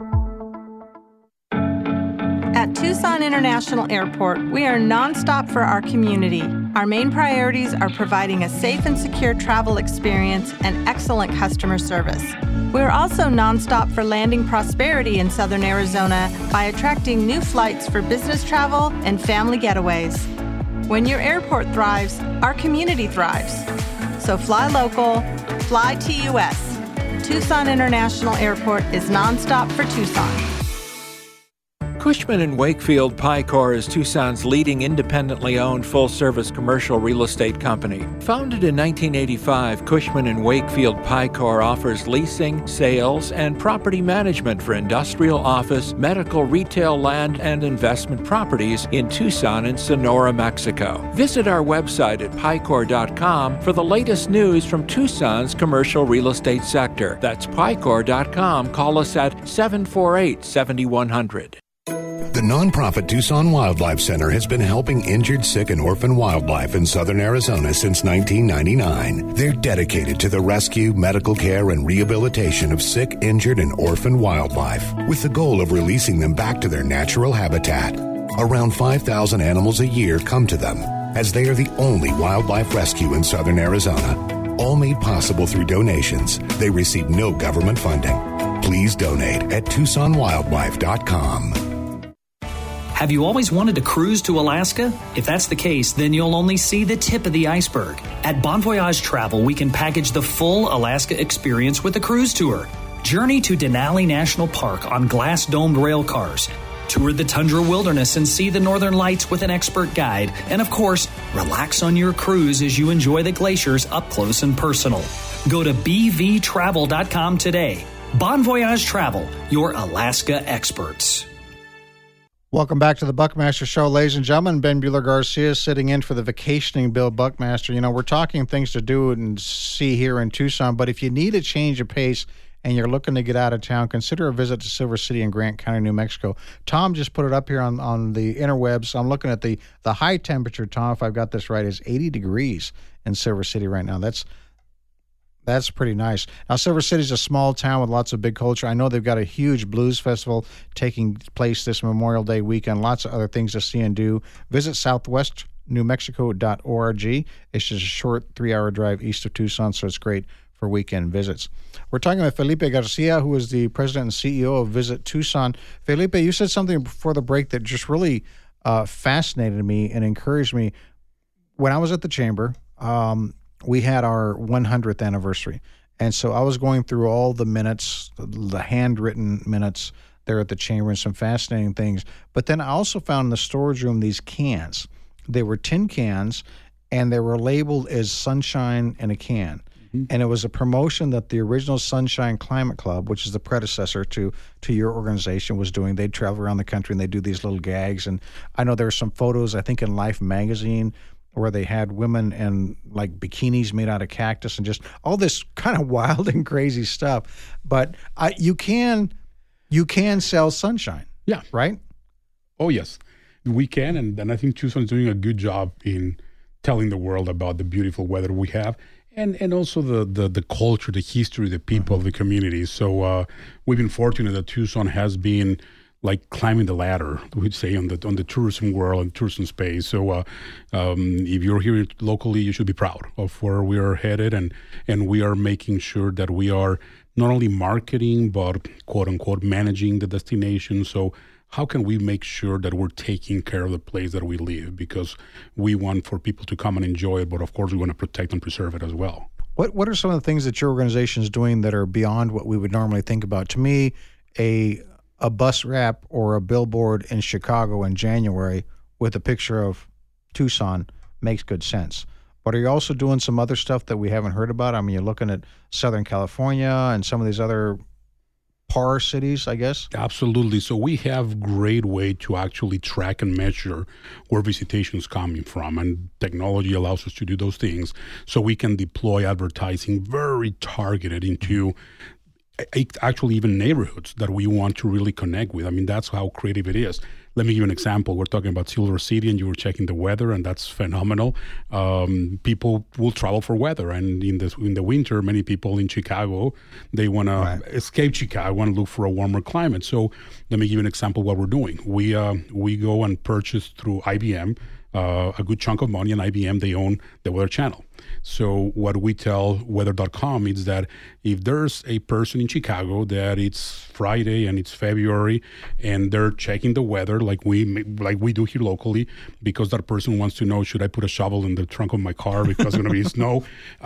At Tucson International Airport, we are nonstop for our community. Our main priorities are providing a safe and secure travel experience and excellent customer service. We're also nonstop for landing prosperity in Southern Arizona by attracting new flights for business travel and family getaways. When your airport thrives, our community thrives. So fly local, fly TUS. Tucson International Airport is nonstop for Tucson. Cushman & Wakefield Picor is Tucson's leading independently owned full-service commercial real estate company. Founded in 1985, Cushman & Wakefield Picor offers leasing, sales, and property management for industrial, office, medical, retail, land, and investment properties in Tucson and Sonora, Mexico. Visit our website at picor.com for the latest news from Tucson's commercial real estate sector. That's picor.com. Call us at 748-7100. The nonprofit Tucson Wildlife Center has been helping injured, sick, and orphan wildlife in southern Arizona since 1999. They're dedicated to the rescue, medical care, and rehabilitation of sick, injured, and orphan wildlife, with the goal of releasing them back to their natural habitat. Around 5,000 animals a year come to them, as they are the only wildlife rescue in southern Arizona. All made possible through donations. They receive no government funding. Please donate at TucsonWildlife.com. Have you always wanted to cruise to Alaska? If that's the case, then you'll only see the tip of the iceberg. At Bon Voyage Travel, we can package the full Alaska experience with a cruise tour. Journey to Denali National Park on glass-domed rail cars. Tour the tundra wilderness and see the northern lights with an expert guide. And of course, relax on your cruise as you enjoy the glaciers up close and personal. Go to bvtravel.com today. Bon Voyage Travel, your Alaska experts. Welcome back to the Buckmaster Show, ladies and gentlemen. Ben Buehler Garcia sitting in for the vacationing Bill Buckmaster. You know, we're talking things to do and see here in Tucson, but if you need a change of pace and you're looking to get out of town, consider a visit to Silver City in Grant County, New Mexico. Tom just put it up here on the interwebs. I'm looking at the high temperature, Tom, if I've got this right, is 80 degrees in Silver City right now. That's pretty nice. Now, Silver City is a small town with lots of big culture. I know they've got a huge blues festival taking place this Memorial Day weekend. Lots of other things to see and do. Visit southwestnewmexico.org. It's just a short 3-hour drive east of Tucson, so it's great for weekend visits. We're talking with Felipe Garcia, who is the president and CEO of Visit Tucson. Felipe, you said something before the break that just really fascinated me and encouraged me. When I was at the chamber, we had our 100th anniversary. And so I was going through all the minutes, the handwritten minutes there at the chamber and some fascinating things. But then I also found in the storage room these cans. They were tin cans, and they were labeled as Sunshine in a Can. And it was a promotion that the original Sunshine Climate Club, which is the predecessor to your organization, was doing. They'd travel around the country and they'd do these little gags. And I know there were some photos, I think, in Life magazine where they had women in like bikinis made out of cactus and just all this kind of wild and crazy stuff. But you can sell sunshine. Yeah. Right? Oh, yes. We can. And I think Tucson is doing a good job in telling the world about the beautiful weather we have. And also the culture, the history, the people, the community. So we've been fortunate that Tucson has been like climbing the ladder, we'd say, on the tourism world and tourism space. So if you're here locally, you should be proud of where we are headed, and we are making sure that we are not only marketing but quote unquote managing the destination. So how can we make sure that we're taking care of the place that we live? Because we want for people to come and enjoy it, but of course we want to protect and preserve it as well. What are some of the things that your organization is doing that are beyond what we would normally think about? To me, a bus wrap or a billboard in Chicago in January with a picture of Tucson makes good sense. But are you also doing some other stuff that we haven't heard about? I mean, you're looking at Southern California and some of these other PAR cities, I guess? Absolutely. So we have great way to actually track and measure where visitation is coming from, and technology allows us to do those things. So we can deploy advertising very targeted into actually even neighborhoods that we want to really connect with. I mean, that's how creative it is. Let me give you an example. We're talking about Silver City, and you were checking the weather, and that's phenomenal. People will travel for weather, and in the winter, many people in Chicago, they want to escape Chicago, want to look for a warmer climate. So let me give you an example of what we're doing. We go and purchase through IBM a good chunk of money, and IBM, they own the Weather Channel. So what we tell weather.com is that if there's a person in Chicago that it's Friday and it's February and they're checking the weather like we do here locally, because that person wants to know, should I put a shovel in the trunk of my car because it's going to be snow,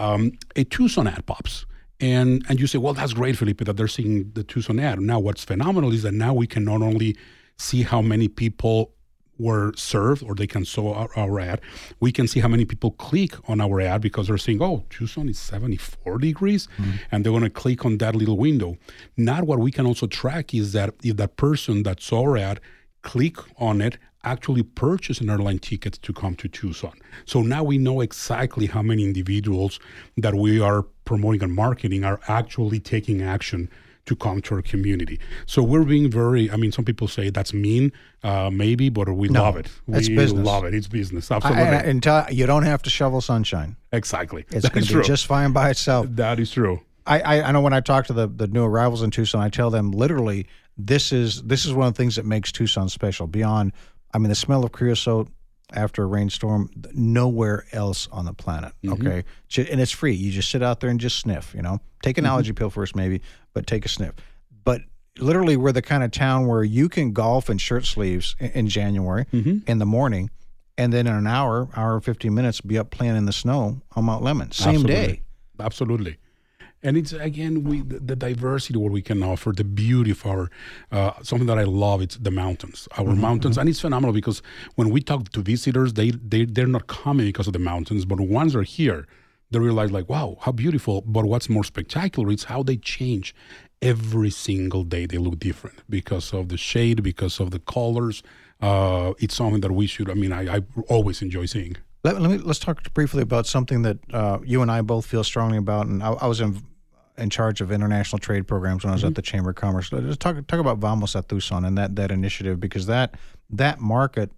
a Tucson ad pops. And you say, well, that's great, Felipe, that they're seeing the Tucson ad. Now what's phenomenal is that now we can not only see how many people were served, or they can saw our ad. We can see how many people click on our ad because they're saying, oh, Tucson is 74 degrees, and they're going to click on that little window. Now what we can also track is that if that person that saw our ad click on it, actually purchase an airline ticket to come to Tucson. So now we know exactly how many individuals that we are promoting and marketing are actually taking action to come to our community. So we're being some people say that's mean, maybe, but we love it. It's business. Love it. It's business. Absolutely. And you don't have to shovel sunshine. Exactly. It's going to be just fine by itself. That is true. I know when I talk to the new arrivals in Tucson, I tell them literally this is one of the things that makes Tucson special. Beyond, the smell of creosote after a rainstorm, nowhere else on the planet. Okay, and it's free. You just sit out there and just sniff. Take an allergy pill first, maybe, but take a sniff. But literally, we're the kind of town where you can golf in shirt sleeves in January in the morning, and then in an hour and 15 minutes, be up playing in the snow on Mount Lemmon. Same day. Absolutely. And it's, again, the diversity what we can offer, the beauty of our, something that I love, it's the mountains, our mountains. And it's phenomenal because when we talk to visitors, they're not coming because of the mountains, but once they're here, they realize like, wow, how beautiful. But what's more spectacular is how they change every single day. They look different because of the shade, because of the colors. It's something that we should, I always enjoy seeing. Let's talk briefly about something that you and I both feel strongly about, and I was in charge of international trade programs when I was at the Chamber of Commerce. Let's talk about Vamos a Tucson and that initiative, because that market,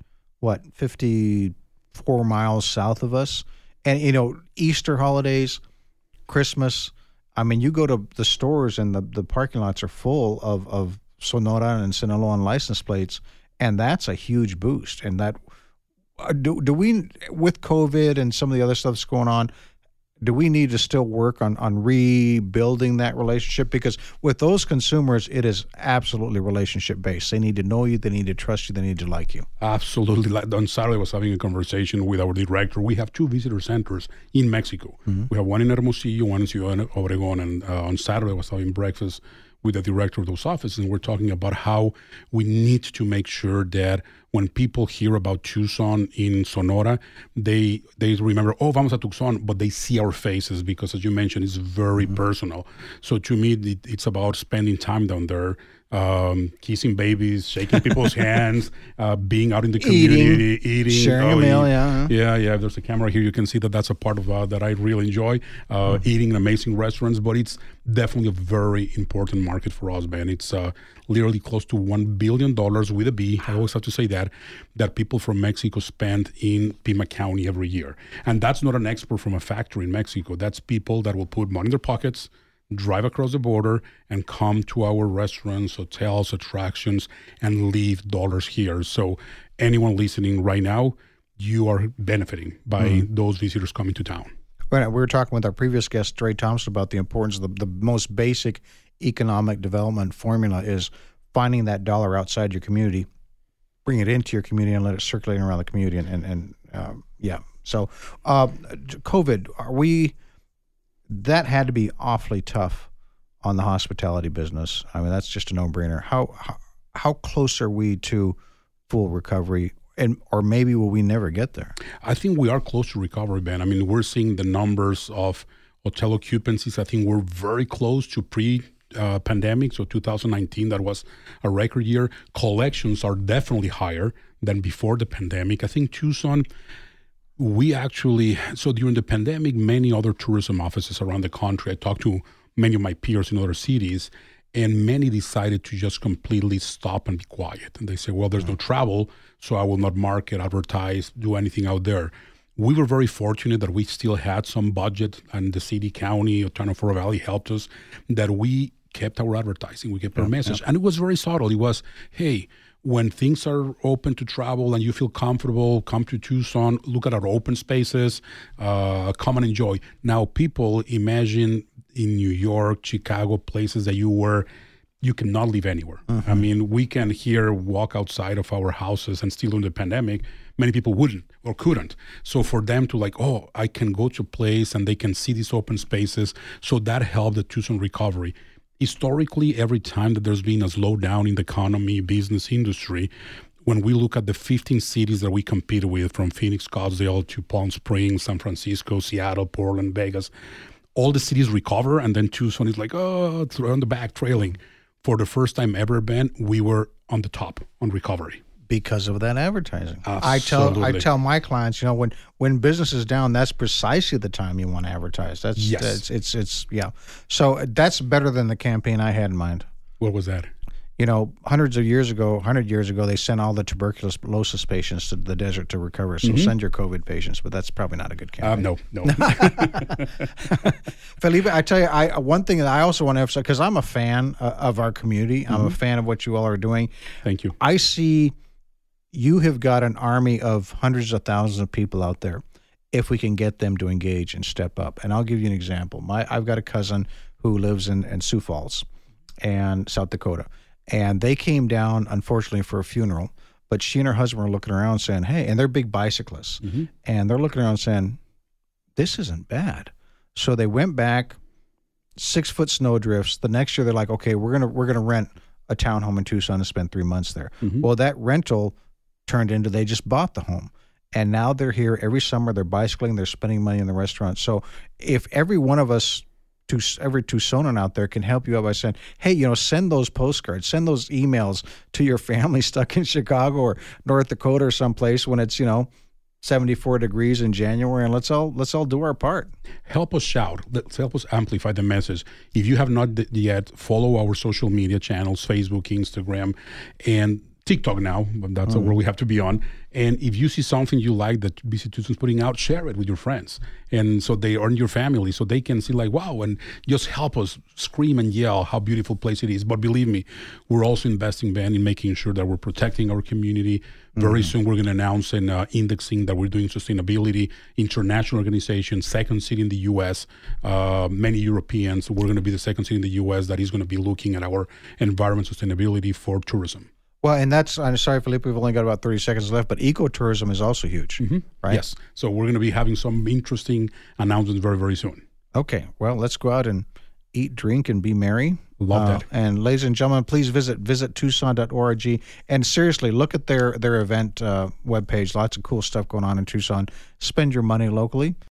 54 miles south of us, and Easter holidays, Christmas. You go to the stores and the parking lots are full of Sonora and Sinaloan license plates, and that's a huge boost. And that. Do we, with COVID and some of the other stuff that's going on, do we need to still work on rebuilding that relationship? Because with those consumers, it is absolutely relationship-based. They need to know you, they need to trust you, they need to like you. Absolutely. On Saturday, I was having a conversation with our director. We have 2 visitor centers in Mexico. We have one in Hermosillo, one in Ciudad Obregón, and on Saturday, I was having breakfast with the director of those offices, and we're talking about how we need to make sure that when people hear about Tucson in Sonora, they remember, oh, vamos a Tucson, but they see our faces because, as you mentioned, it's very personal. So to me, it's about spending time down there, kissing babies, shaking people's hands, being out in the community, eating, sharing a meal. Yeah. There's a camera here. You can see that that's a part of that I really enjoy. Eating in amazing restaurants, but it's definitely a very important market for us, Ben. It's literally close to $1 billion with a B. I always have to say that people from Mexico spend in Pima County every year. And that's not an export from a factory in Mexico. That's people that will put money in their pockets, drive across the border, and come to our restaurants, hotels, attractions, and leave dollars here. So anyone listening right now, you are benefiting by those visitors coming to town. Right. We were talking with our previous guest, Trey Thompson, about the importance of the most basic economic development formula is finding that dollar outside your community, bring it into your community, and let it circulate around the community. So COVID, that had to be awfully tough on the hospitality business. I mean, that's just a no-brainer. How close are we to full recovery? Or maybe will we never get there? I think we are close to recovery, Ben. I mean, we're seeing the numbers of hotel occupancies. I think we're very close to pre-pandemic. So 2019, that was a record year. Collections are definitely higher than before the pandemic. I think Tucson, so during the pandemic, many other tourism offices around the country, I talked to many of my peers in other cities, and many decided to just completely stop and be quiet. And they say, well, there's no travel, so I will not market, advertise, do anything out there. We were very fortunate that we still had some budget, and the city, county, Turner-Fort Valley helped us, that we kept our advertising, we kept our message. And it was very subtle. It was, hey, when things are open to travel and you feel comfortable, come to Tucson, look at our open spaces, come and enjoy. Now, people imagine in New York, Chicago, places that you cannot live anywhere. I mean, we can here walk outside of our houses, and still in the pandemic, many people wouldn't or couldn't. So for them to I can go to a place and they can see these open spaces. So that helped the Tucson recovery. Historically, every time that there's been a slowdown in the economy, business industry, when we look at the 15 cities that we compete with, from Phoenix, Scottsdale to Palm Springs, San Francisco, Seattle, Portland, Vegas, all the cities recover, and then Tucson is on the back, trailing. For the first time ever, Ben, we were on the top on recovery. Because of that advertising. Absolutely. I tell my clients, when business is down, that's precisely the time you want to advertise. So that's better than the campaign I had in mind. What was that? 100 years ago, they sent all the tuberculosis patients to the desert to recover. So send your COVID patients, but that's probably not a good campaign. No. Felipe, I tell you, one thing that I also want to emphasize, because I'm a fan of our community. I'm a fan of what you all are doing. Thank you. I see you have got an army of hundreds of thousands of people out there if we can get them to engage and step up. And I'll give you an example. I've got a cousin who lives in Sioux Falls and South Dakota. And they came down, unfortunately, for a funeral. But she and her husband were looking around saying, hey, and they're big bicyclists. And they're looking around saying, this isn't bad. So they went back, 6-foot snowdrifts. The next year, they're like, okay, we're gonna rent a townhome in Tucson and spend 3 months there. Well, that rental turned into they just bought the home. And now they're here every summer. They're bicycling. They're spending money in the restaurant. So if every one of us, every Tucsonan out there, can help you out by saying, hey, send those postcards, send those emails to your family stuck in Chicago or North Dakota or someplace when it's, 74 degrees in January, and let's all do our part. Help us shout. Help us amplify the message. If you have not yet, follow our social media channels, Facebook, Instagram, and TikTok now. That's where we have to be on. And if you see something you like that BC Tucson's putting out, share it with your friends. And so they earn your family, so they can see wow, and just help us scream and yell how beautiful place it is. But believe me, we're also investing, Ben, in making sure that we're protecting our community. Very soon we're going to announce an indexing that we're doing sustainability, international organization, second city in the U.S., many Europeans. We're going to be the second city in the U.S. that is going to be looking at our environment sustainability for tourism. Well, and I'm sorry, Felipe, we've only got about 30 seconds left, but ecotourism is also huge, right? Yes. So we're going to be having some interesting announcements very, very soon. Okay. Well, let's go out and eat, drink, and be merry. Love that. And ladies and gentlemen, please visit Tucson.org. And seriously, look at their event webpage. Lots of cool stuff going on in Tucson. Spend your money locally.